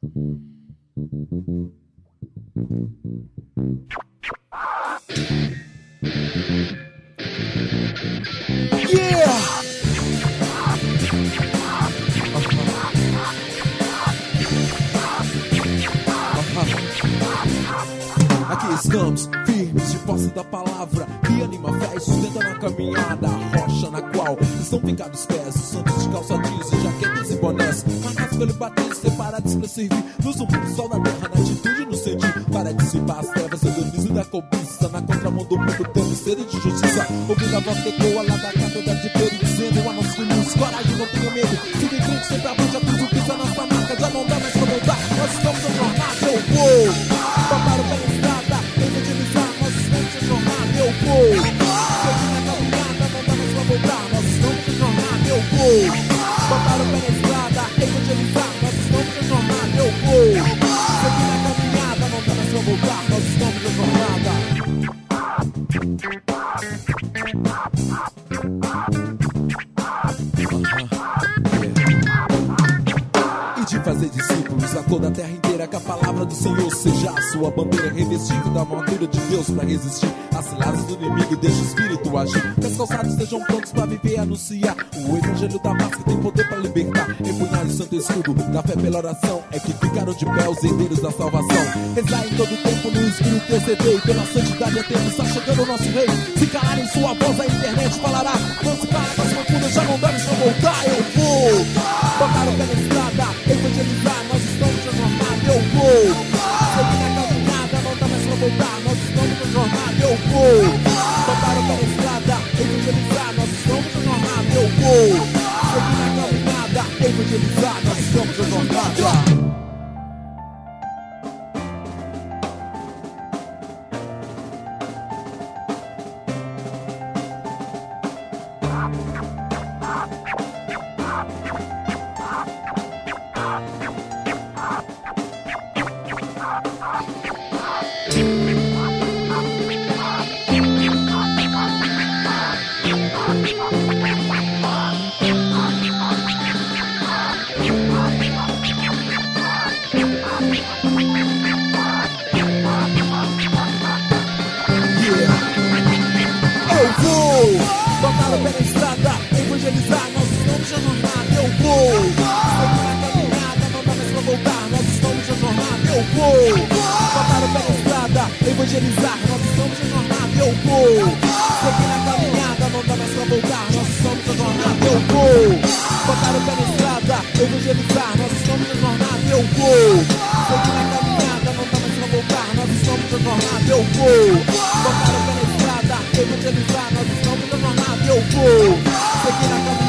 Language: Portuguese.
Aqui estamos, firmes de posse da palavra que anima a fé e sustenta na caminhada. A rocha na qual estão fincados os pés, os santos de calça jeans e jaquetas e bonés, marcados pelo batismo, separados pra servir luz no mundo, sol na terra, na atitude, no sentir, para dissipar as trevas, o hedonismo da cobiça, na contramão do mundo, tendo sede de justiça, ouvindo a voz que ecoa lá da cátedra de Pedro, dizendo: a nossa luz, coragem, não tenha medo, siga em frente, sempre avante, a tudo que está na sua marca, já não dá mais pra voltar, nós estamos na jornada, eu vou, papar o pé na estrada, evangelizar, nós estamos na jornada, eu vou, seguir na caminhada, não dá mais pra voltar, nós estamos na jornada, eu vou, papar o pé na estrada, evangelizar, nós estamos na jornada, eu vou, seguir na caminhada, não dá mais pra voltar, nós estamos na jornada. De fazer discípulos a toda a terra inteira, que a palavra do Senhor seja a sua bandeira, revestido da armadura de Deus para resistir às ciladas do inimigo e deixa o espírito agir, que as calçadas estejam prontos para viver e anunciar o evangelho da paz que tem poder para libertar, empunhar o santo escudo da fé pela oração, é que ficaram de pé os herdeiros da salvação, rezar em todo tempo no espírito interceder, pela santidade eterna está chegando o nosso rei, se calar em sua voz a internet falará, vamos para as profundas, já não dá mais pra voltar, eu vou, botar o pé na estrada, evangelizar, nós estamos na jornada, eu vou, seguir na caminhada, não dá mais pra voltar, nós estamos na jornada, eu vou, botar o pé na estrada, evangelizar, nós estamos na jornada, eu vou, seguir na caminhada, evangelizar, nós estamos na jornada. Botar o pé na estrada, evangelizar, nós estamos na jornada, eu vou, seguir na caminhada, não dá mais pra voltar, nós estamos na jornada, eu vou, botar o pé na estrada, evangelizar, nós estamos na jornada, eu vou, seguir na caminhada, não dá mais pra voltar, nós estamos na jornada, eu vou, botar o pé na estrada, evangelizar, nós estamos na jornada, eu vou, seguir na caminhada, não dá mais pra voltar, nós estamos na jornada, eu vou, botar o pé na estrada, evangelizar, nós estamos na jornada, eu vou, seguir na caminhada.